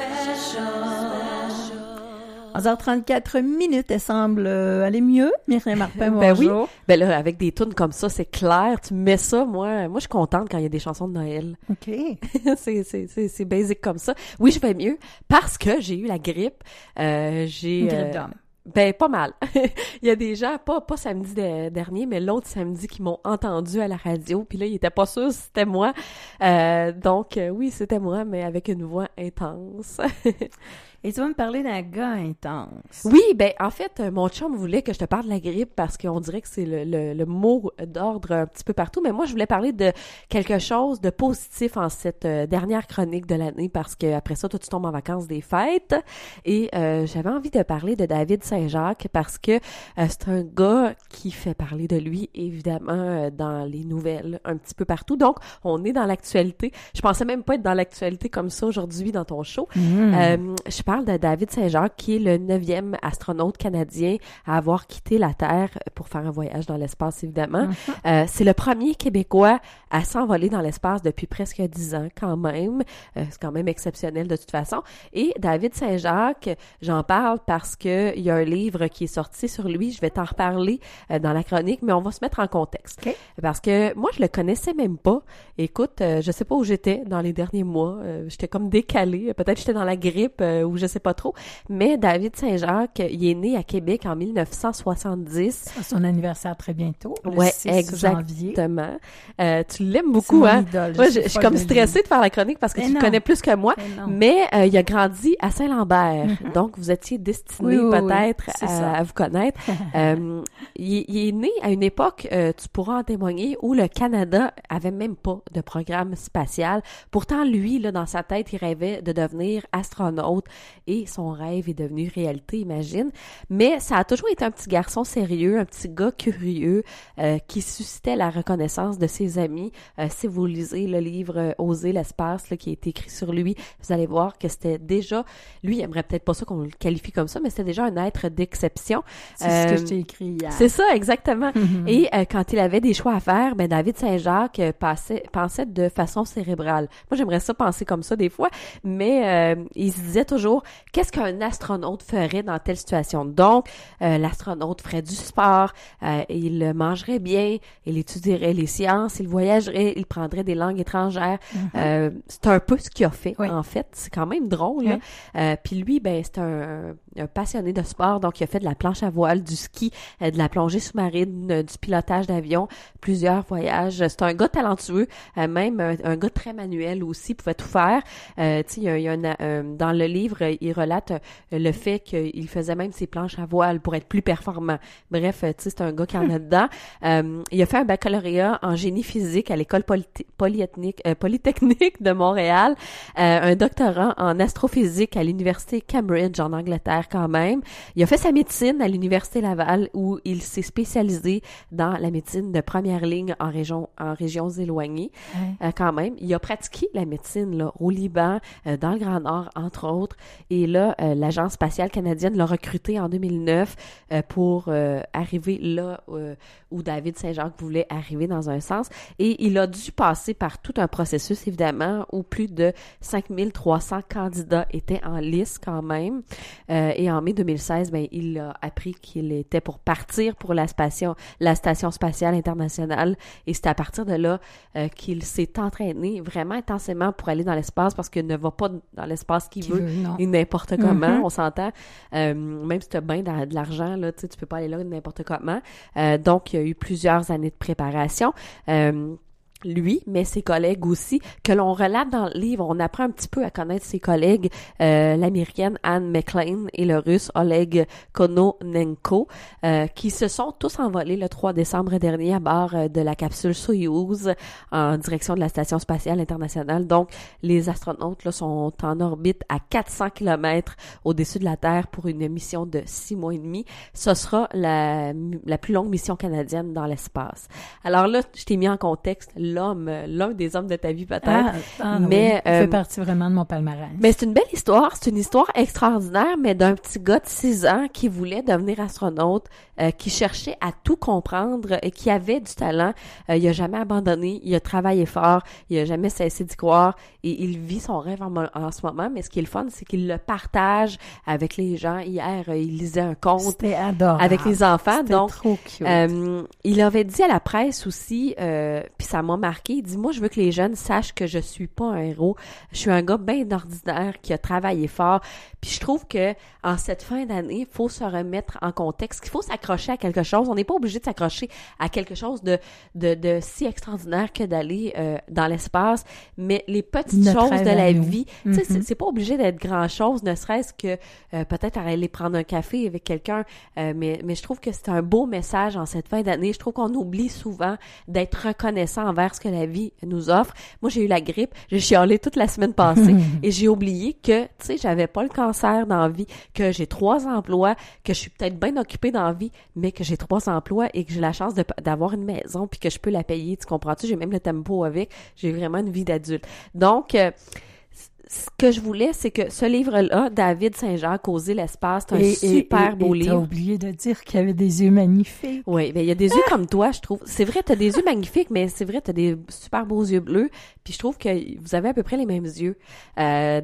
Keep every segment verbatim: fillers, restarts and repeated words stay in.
onze heures trente-quatre minutes, elle semble euh, aller mieux. Myriam Marpin, bonjour. Ben oui, ben là, avec des tunes comme ça, c'est clair, tu mets ça, moi, moi je suis contente quand il y a des chansons de Noël. OK. c'est, c'est, c'est, c'est basic comme ça. Oui, je vais mieux parce que j'ai eu la grippe. Euh, j'ai, Une grippe euh, d'homme. Ben, pas mal. Il y a des gens, pas pas samedi de, dernier, mais l'autre samedi qui m'ont entendu à la radio, puis là, ils étaient pas sûrs si c'était moi. Euh, donc, euh, oui, c'était moi, mais avec une voix intense. Et tu vas me parler d'un gars intense. Oui, ben en fait, mon chum voulait que je te parle de la grippe parce qu'on dirait que c'est le, le, le mot d'ordre un petit peu partout, mais moi, je voulais parler de quelque chose de positif en cette euh, dernière chronique de l'année parce que après ça, toi, tu tombes en vacances des fêtes et euh, j'avais envie de parler de David Saint-Jacques parce que euh, c'est un gars qui fait parler de lui, évidemment, euh, dans les nouvelles un petit peu partout. Donc, on est dans l'actualité. Je pensais même pas être dans l'actualité comme ça aujourd'hui dans ton show. Mmh. Euh, je parle de David Saint-Jacques, qui est le neuvième astronaute canadien à avoir quitté la Terre pour faire un voyage dans l'espace, évidemment. Mm-hmm. Euh, c'est le premier Québécois à s'envoler dans l'espace depuis presque dix ans, quand même. Euh, c'est quand même exceptionnel de toute façon. Et David Saint-Jacques, j'en parle parce que il y a un livre qui est sorti sur lui. Je vais t'en reparler euh, dans la chronique, mais on va se mettre en contexte. Okay. Parce que moi, je le connaissais même pas. Écoute, euh, je sais pas où j'étais dans les derniers mois. Euh, j'étais comme décalée. Peut-être j'étais dans la grippe euh, ou je sais pas trop, mais David Saint-Jacques, il est né à Québec en mille neuf cent soixante-dix. C'est son anniversaire très bientôt, le ouais, six janvier. Exactement. Euh, tu l'aimes beaucoup, hein? Idole, moi, je, je, je suis comme stressée de faire la chronique parce que mais tu non. le connais plus que moi, mais, mais euh, il a grandi à Saint-Lambert, mm-hmm. donc vous étiez destinés oui, oui, peut-être oui, à, à vous connaître. euh, il, il est né à une époque, euh, tu pourras en témoigner, où le Canada avait même pas de programme spatial. Pourtant, lui, là, dans sa tête, il rêvait de devenir astronaute et son rêve est devenu réalité, imagine. Mais ça a toujours été un petit garçon sérieux, un petit gars curieux euh, qui suscitait la reconnaissance de ses amis. Euh, si vous lisez le livre euh, « Oser l'espace » là, qui a été écrit sur lui, vous allez voir que c'était déjà... Lui, il aimerait peut-être pas ça qu'on le qualifie comme ça, mais c'était déjà un être d'exception. C'est euh, ce que je t'ai écrit hier. C'est ça, exactement. Mm-hmm. Et euh, quand il avait des choix à faire, ben David Saint-Jacques euh, passait, pensait de façon cérébrale. Moi, j'aimerais ça penser comme ça des fois, mais euh, il se disait toujours « Qu'est-ce qu'un astronaute ferait dans telle situation? » Donc, euh, l'astronaute ferait du sport, euh, il mangerait bien, il étudierait les sciences, il voyagerait, il prendrait des langues étrangères. Mm-hmm. Euh, c'est un peu ce qu'il a fait, oui. En fait. C'est quand même drôle. Oui. Euh, puis lui, ben c'est un, un passionné de sport, donc il a fait de la planche à voile, du ski, euh, de la plongée sous-marine, euh, du pilotage d'avion, plusieurs voyages. C'est un gars talentueux, euh, même un, un gars très manuel aussi, il pouvait tout faire. Euh, tu sais, il y a, il y a un, euh, dans le livre, il relate euh, le fait qu'il faisait même ses planches à voile pour être plus performant. Bref, tu sais, c'est un gars qui en a dedans. Euh, il a fait un baccalauréat en génie physique à l'école poly- polytechnique, euh, polytechnique de Montréal, euh, un doctorat en astrophysique à l'université Cambridge en Angleterre quand même. Il a fait sa médecine à l'université Laval où il s'est spécialisé dans la médecine de première ligne en région, en régions éloignées. Ouais. Euh, quand même, il a pratiqué la médecine là au Liban, euh, dans le Grand Nord entre autres. Et là, euh, l'agence spatiale canadienne l'a recruté en deux mille neuf euh, pour euh, arriver là euh, où David Saint-Jacques voulait arriver dans un sens. Et il a dû passer par tout un processus, évidemment, où plus de cinq mille trois cents candidats étaient en lice quand même. Euh, et en mai deux mille seize, ben, il a appris qu'il était pour partir pour la station, la Station spatiale internationale. Et c'est à partir de là euh, qu'il s'est entraîné vraiment intensément pour aller dans l'espace parce qu'il ne va pas dans l'espace qu'il veut, veut et n'importe comment, mm-hmm. On s'entend. Euh, même si tu as bien de, de l'argent, là, tu peux pas aller là n'importe comment. Euh, donc, il y a eu plusieurs années de préparation. Euh, lui, mais ses collègues aussi, que l'on relate dans le livre. On apprend un petit peu à connaître ses collègues, euh, l'américaine Anne McLean et le russe Oleg Kononenko, euh, qui se sont tous envolés le trois décembre dernier à bord euh, de la capsule Soyouz en direction de la Station spatiale internationale. Donc, les astronautes là sont en orbite à quatre cents kilomètres au-dessus de la Terre pour une mission de six mois et demi. Ce sera la, la plus longue mission canadienne dans l'espace. Alors là, je t'ai mis en contexte l'homme, l'un des hommes de ta vie peut-être. Ah, ah, mais oui. Il euh, fait partie vraiment de mon palmarès. Mais c'est une belle histoire, c'est une histoire extraordinaire, mais d'un petit gars de six ans qui voulait devenir astronaute, euh, qui cherchait à tout comprendre et qui avait du talent. Euh, il a jamais abandonné, il a travaillé fort, il a jamais cessé d'y croire et il vit son rêve en, en ce moment, mais ce qui est le fun, c'est qu'il le partage avec les gens. Hier, euh, il lisait un conte C'était adorable. avec les enfants. C'était Donc, trop cute. Euh, il avait dit à la presse aussi, euh, puis ça m'a marqué, il dit, moi, je veux que les jeunes sachent que je suis pas un héros. Je suis un gars bien ordinaire qui a travaillé fort. Puis je trouve que en cette fin d'année, il faut se remettre en contexte, qu'il faut s'accrocher à quelque chose. On n'est pas obligé de s'accrocher à quelque chose de, de, de si extraordinaire que d'aller euh, dans l'espace, mais les petites Notre choses de la nous. vie, Mm-hmm. tu sais, c'est, c'est pas obligé d'être grand-chose, ne serait-ce que euh, peut-être aller prendre un café avec quelqu'un, euh, mais, mais je trouve que c'est un beau message en cette fin d'année. Je trouve qu'on oublie souvent d'être reconnaissant envers ce que la vie nous offre. Moi, j'ai eu la grippe, j'ai chialé toute la semaine passée et j'ai oublié que, tu sais, j'avais pas le cancer dans la vie, que j'ai trois emplois, que je suis peut-être bien occupée dans la vie, mais que j'ai trois emplois et que j'ai la chance de, d'avoir une maison puis que je peux la payer, tu comprends-tu? J'ai même le tempo avec, j'ai vraiment une vie d'adulte. Donc, euh, ce que je voulais, c'est que ce livre-là, David Saint-Jacques, Oser l'espace, c'est un et, super et, beau et livre. T'as oublié de dire qu'il y avait des yeux magnifiques. Oui, ben il y a des yeux comme toi, je trouve. C'est vrai, t'as des yeux magnifiques, mais c'est vrai, t'as des super beaux yeux bleus. Puis je trouve que vous avez à peu près les mêmes yeux. Euh,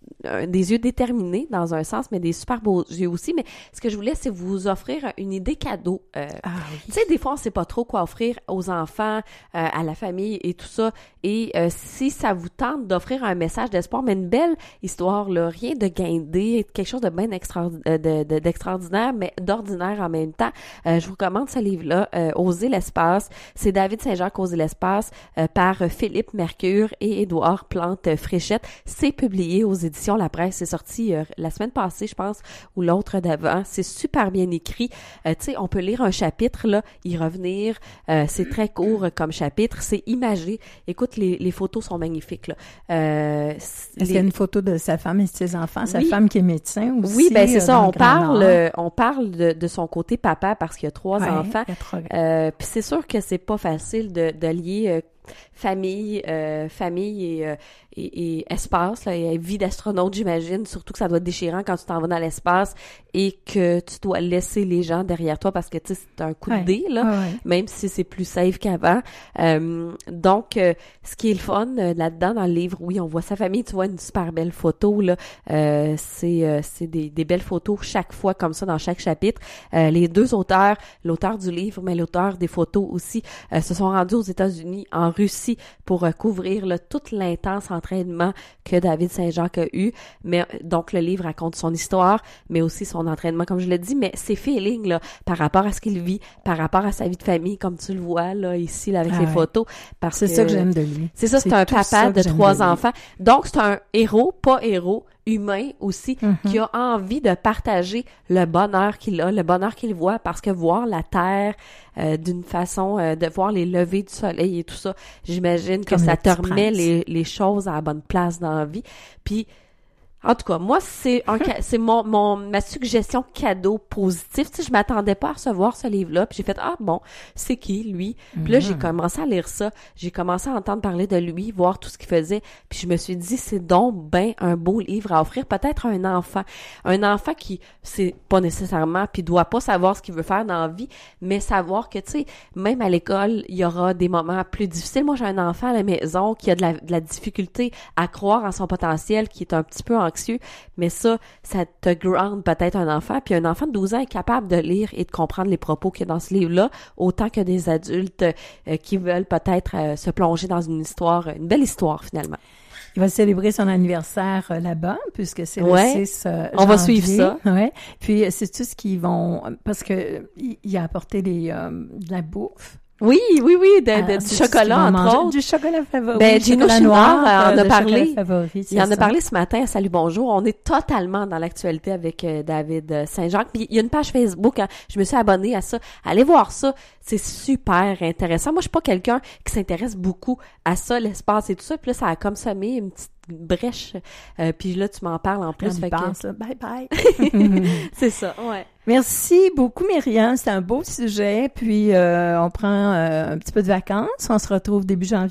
des yeux déterminés dans un sens, mais des super beaux yeux aussi. Mais ce que je voulais, c'est vous offrir une idée cadeau. Euh, Ah oui. Tu sais, des fois, on sait pas trop quoi offrir aux enfants, euh, à la famille et tout ça. Et euh, si ça vous tente d'offrir un message d'espoir, mais une belle histoire, là, rien de guindé, quelque chose de bien extraordi- de, de, d'extraordinaire, mais d'ordinaire en même temps, euh, je vous recommande ce livre-là, euh, Oser l'espace. C'est David Saint-Jacques, Oser l'espace, euh, par Philippe Mercure et Édouard Plante-Fréchette. C'est publié aux éditions La Presse. C'est sorti euh, la semaine passée, je pense, ou l'autre d'avant. C'est super bien écrit. Euh, tu sais, on peut lire un chapitre, là, y revenir. Euh, c'est très court euh, comme chapitre. C'est imagé. Écoute, les, les photos sont magnifiques, là. Euh, Est-ce les... qu'il y a une photo de sa femme et de ses enfants? Sa Oui. femme qui est médecin aussi. Oui, ben c'est euh, ça. dans On le Grand parle, Nord. euh, on parle de, de son côté papa parce qu'il y a trois Ouais, enfants. il y a trois- Euh, puis c'est sûr que c'est pas facile de, de lier euh, famille, euh, famille et, euh, et, et espace, là, et vie d'astronaute, j'imagine, surtout que ça doit être déchirant quand tu t'en vas dans l'espace et que tu dois laisser les gens derrière toi parce que, tu sais, c'est un coup Ouais. de dé, là, Ouais, ouais. même si c'est plus safe qu'avant. Euh, donc, euh, ce qui est le fun euh, là-dedans, dans le livre, oui, on voit sa famille, tu vois une super belle photo, là, euh, c'est euh, c'est des, des belles photos chaque fois, comme ça, dans chaque chapitre. Euh, les deux auteurs, l'auteur du livre, mais l'auteur des photos aussi, euh, se sont rendus aux États-Unis, en Russie, pour euh, couvrir là, tout l'intense entraînement que David Saint-Jacques a eu. Mais donc, le livre raconte son histoire, mais aussi son entraînement, comme je l'ai dit, mais ses feelings, là, par rapport à ce qu'il vit, par rapport à sa vie de famille, comme tu le vois, là, ici, là, avec Ah les ouais. photos. Parce C'est que, ça que j'aime de lui. C'est ça, c'est, C'est un tout ça papa que de j'aime trois de lui. enfants. Donc, c'est un héros, pas héros, humain aussi, Mm-hmm. qui a envie de partager le bonheur qu'il a, le bonheur qu'il voit, parce que voir la terre euh, d'une façon, euh, de voir les levées du soleil et tout ça, j'imagine que Comme ça le te Petit remet Prince. les, les choses à la bonne place dans la vie. Puis, en tout cas, moi, c'est un, ca- c'est mon, mon, ma suggestion cadeau positif. Tu sais, je m'attendais pas à recevoir ce livre-là. Puis j'ai fait, ah bon, c'est qui, lui? Puis là, j'ai commencé à lire ça. J'ai commencé à entendre parler de lui, voir tout ce qu'il faisait. Puis je me suis dit, c'est donc ben un beau livre à offrir peut-être à un enfant. Un enfant qui, c'est pas nécessairement, puis doit pas savoir ce qu'il veut faire dans la vie, mais savoir que, tu sais, même à l'école, il y aura des moments plus difficiles. Moi, j'ai un enfant à la maison qui a de la, de la difficulté à croire en son potentiel, qui est un petit peu anxieux, mais ça, ça te ground peut-être un enfant, puis un enfant de douze ans est capable de lire et de comprendre les propos qu'il y a dans ce livre-là, autant que des adultes euh, qui veulent peut-être euh, se plonger dans une histoire, une belle histoire finalement. Il va célébrer son anniversaire euh, là-bas, puisque c'est Ouais. le six euh, On va janvier. suivre ça. Ouais. Puis euh, c'est tout ce qu'ils vont... Parce que euh, il, il a apporté des, euh, de la bouffe. Oui, oui, oui, de, de- Ah, du c'est ce qu'ils chocolat, vont entre manger. autres. Du chocolat favori. Ben, du Gino chocolat Chouinard, noir, euh, en euh, a de parlé. chocolat favori, c'est Il en a ça. parlé ce matin à Salut Bonjour. On est totalement dans l'actualité avec euh, David euh, Saint-Jacques. Puis il y a une page Facebook, hein, je me suis abonnée à ça. Allez voir ça, c'est super intéressant. Moi, je suis pas quelqu'un qui s'intéresse beaucoup à ça, l'espace et tout ça. Puis là, ça a comme semé une petite brèche. Euh, puis là, tu m'en parles en plus. On y Fait que- pense, là. Bye bye. c'est ça, ouais. Merci beaucoup, Myriam. C'est un beau sujet. Puis, euh, on prend euh, un petit peu de vacances. On se retrouve début janvier.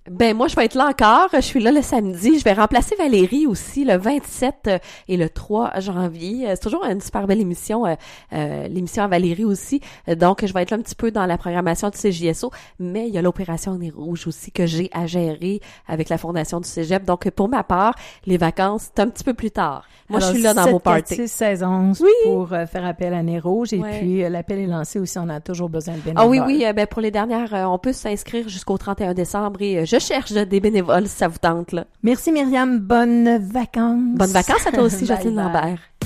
Ben moi, je vais être là encore. Je suis là le samedi. Je vais remplacer Valérie aussi le vingt-sept et le trois janvier. C'est toujours une super belle émission, euh, euh, l'émission à Valérie aussi. Donc, je vais être là un petit peu dans la programmation du C J S O, mais il y a l'opération Nez Rouge aussi que j'ai à gérer avec la fondation du Cégep. Donc, pour ma part, les vacances, c'est un petit peu plus tard. Moi, Alors, je suis là dans sept, vos parties. quatre, six, seize, onze Oui. pour euh, faire appel à Nez Rouge. Et Ouais. puis, euh, l'appel est lancé aussi. On a toujours besoin de bénévoles. Ah oui, oui. Euh, ben, pour les dernières, euh, on peut s'inscrire jusqu'au trente et un décembre et euh, je cherche des bénévoles si ça vous tente, là. Merci Myriam. Bonnes vacances. Bonnes vacances à toi aussi, Bye Jocelyne bye. Lambert.